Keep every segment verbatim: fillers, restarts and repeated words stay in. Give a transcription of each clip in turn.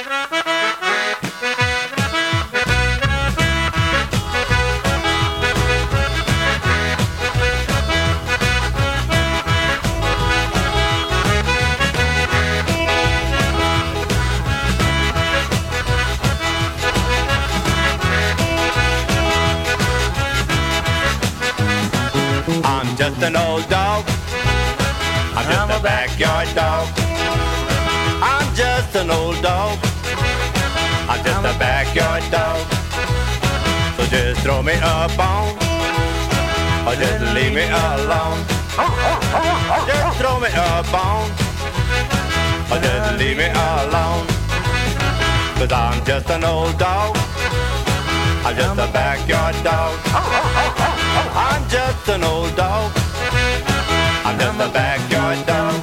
I'm just an old dog. I'm just a backyard dog. I'm just an old dog. I'm just a backyard dog. So just throw me a bone, or just leave me alone. Just throw me a bone, or just leave me alone. Cause I'm just an old dog. I'm just a backyard dog. I'm just an old dog. I'm just a backyard dog.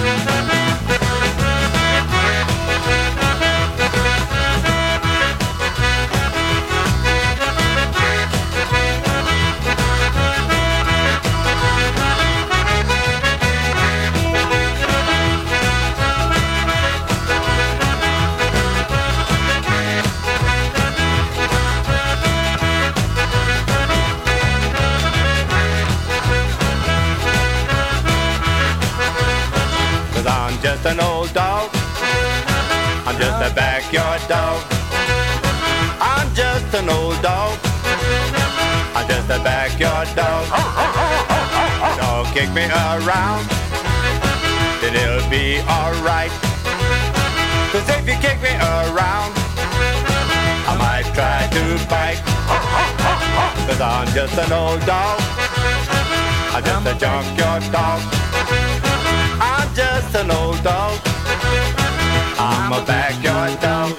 I'm just an old dog. I'm just a backyard dog. I'm just an old dog. I'm just a backyard dog. Don't kick me around, then it'll be alright. Cause if you kick me around, I might try to bite. Cause I'm just an old dog. I'm just a junkyard dog. I'm just an old dog. I'm a backyard dog.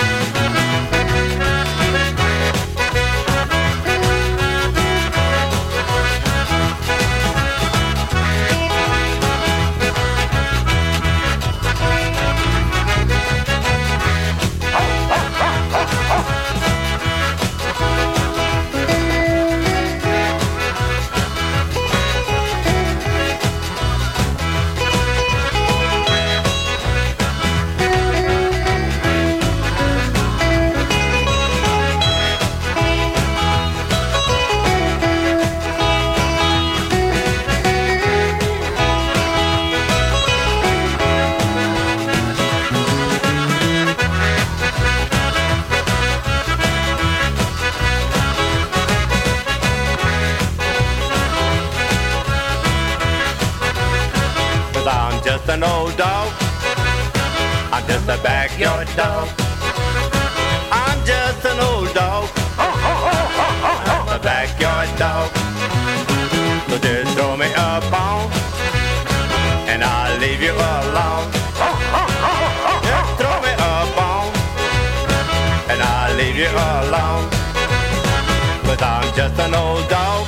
I'm just an old dog. I'm just a backyard dog. I'm just an old dog. I'm a backyard dog. So just throw me a bone, and I'll leave you alone. Just throw me a bone, and I'll leave you alone. Cause I'm just an old dog.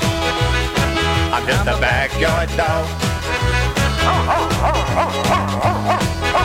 I'm just a backyard dog. Oh, oh, oh, oh, oh, oh.